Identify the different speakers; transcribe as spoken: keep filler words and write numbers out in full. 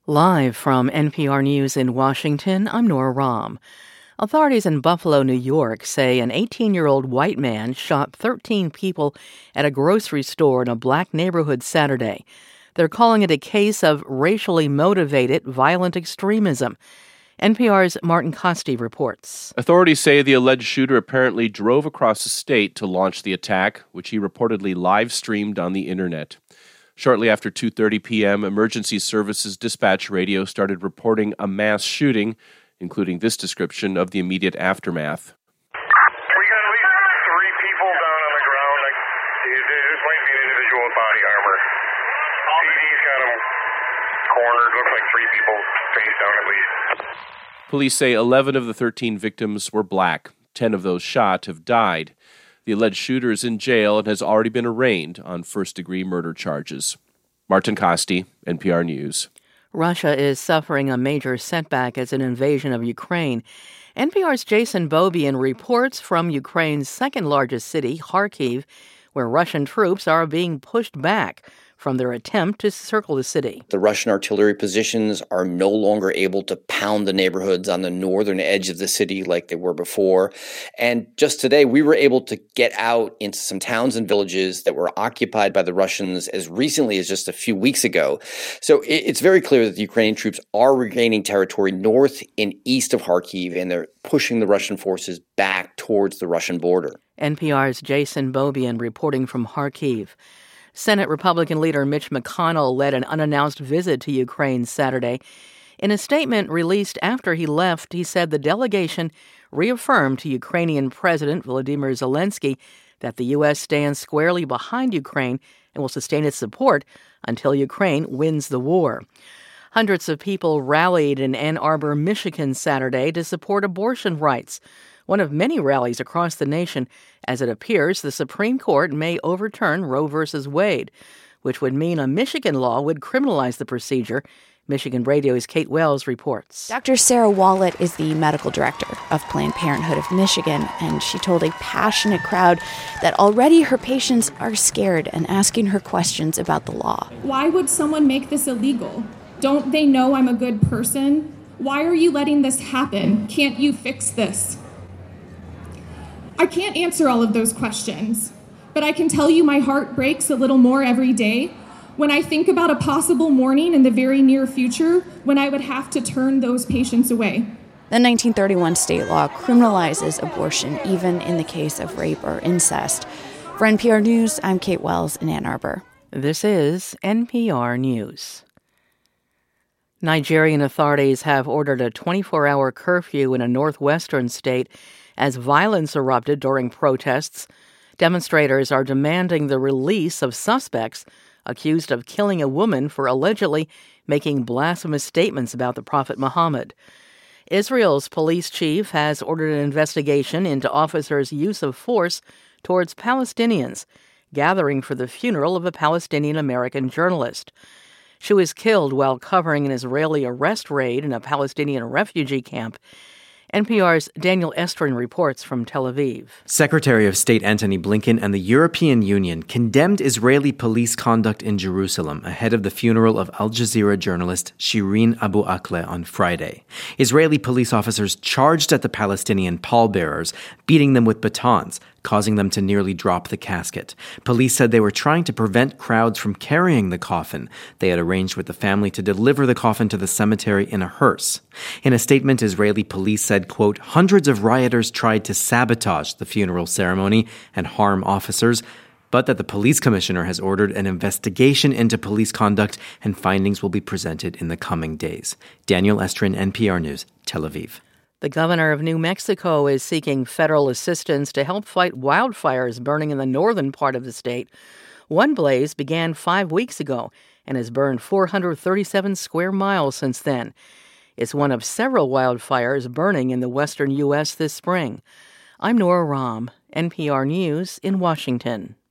Speaker 1: Live from N P R News in Washington, I'm Nora Rahm. Authorities in Buffalo, New York say an eighteen-year-old white man shot thirteen people at a grocery store in a black neighborhood Saturday. They're calling it a case of racially motivated violent extremism. N P R's Martin Costi reports.
Speaker 2: Authorities say the alleged shooter apparently drove across the state to launch the attack, which he reportedly live-streamed on the internet. Shortly after two thirty p.m., Emergency Services Dispatch Radio started reporting a mass shooting, including this description of the immediate aftermath.
Speaker 3: We got at least three people down on the ground. Like, this might be an individual with body armor. P D's got him cornered. Looks like three people face down at least.
Speaker 2: Police say eleven of the thirteen victims were black. Ten of those shot have died. The alleged shooter is in jail and has already been arraigned on first-degree murder charges. Martin Costi, N P R News.
Speaker 1: Russia is suffering a major setback as an invasion of Ukraine. N P R's Jason Beaubien reports from Ukraine's second-largest city, Kharkiv, where Russian troops are being pushed back from their attempt to circle the city.
Speaker 4: The Russian artillery positions are no longer able to pound the neighborhoods on the northern edge of the city like they were before. And just today, we were able to get out into some towns and villages that were occupied by the Russians as recently as just a few weeks ago. So it's very clear that the Ukrainian troops are regaining territory north and east of Kharkiv, and they're pushing the Russian forces back towards the Russian border.
Speaker 1: N P R's Jason Beaubien reporting from Kharkiv. Senate Republican leader Mitch McConnell led an unannounced visit to Ukraine Saturday. In a statement released after he left, he said the delegation reaffirmed to Ukrainian President Volodymyr Zelensky that the U S stands squarely behind Ukraine and will sustain its support until Ukraine wins the war. Hundreds of people rallied in Ann Arbor, Michigan Saturday to support abortion rights, one of many rallies across the nation, as it appears the Supreme Court may overturn Roe v. Wade, which would mean a Michigan law would criminalize the procedure. Michigan Radio's Kate Wells reports.
Speaker 5: Doctor Sarah Wallet is the medical director of Planned Parenthood of Michigan, and she told a passionate crowd that already her patients are scared and asking her questions about the law.
Speaker 6: Why would someone make this illegal? Don't they know I'm a good person? Why are you letting this happen? Can't you fix this? I can't answer all of those questions, but I can tell you my heart breaks a little more every day when I think about a possible morning in the very near future when I would have to turn those patients away.
Speaker 5: The nineteen thirty-one state law criminalizes abortion even in the case of rape or incest. For N P R News, I'm Kate Wells in Ann Arbor.
Speaker 1: This is N P R News. Nigerian authorities have ordered a twenty-four hour curfew in a northwestern state as violence erupted during protests. Demonstrators are demanding the release of suspects accused of killing a woman for allegedly making blasphemous statements about the Prophet Muhammad. Israel's police chief has ordered an investigation into officers' use of force towards Palestinians gathering for the funeral of a Palestinian-American journalist. She was killed while covering an Israeli arrest raid in a Palestinian refugee camp. N P R's Daniel Estrin reports from Tel Aviv.
Speaker 7: Secretary of State Antony Blinken and the European Union condemned Israeli police conduct in Jerusalem ahead of the funeral of Al Jazeera journalist Shireen Abu Akleh on Friday. Israeli police officers charged at the Palestinian pallbearers, beating them with batons, causing them to nearly drop the casket. Police said they were trying to prevent crowds from carrying the coffin. They had arranged with the family to deliver the coffin to the cemetery in a hearse. In a statement, Israeli police said, quote, hundreds of rioters tried to sabotage the funeral ceremony and harm officers, but that the police commissioner has ordered an investigation into police conduct and findings will be presented in the coming days. Daniel Estrin, N P R News, Tel Aviv.
Speaker 1: The governor of New Mexico is seeking federal assistance to help fight wildfires burning in the northern part of the state. One blaze began five weeks ago and has burned four hundred thirty-seven square miles since then. It's one of several wildfires burning in the western U S this spring. I'm Nora Rahm, N P R News in Washington.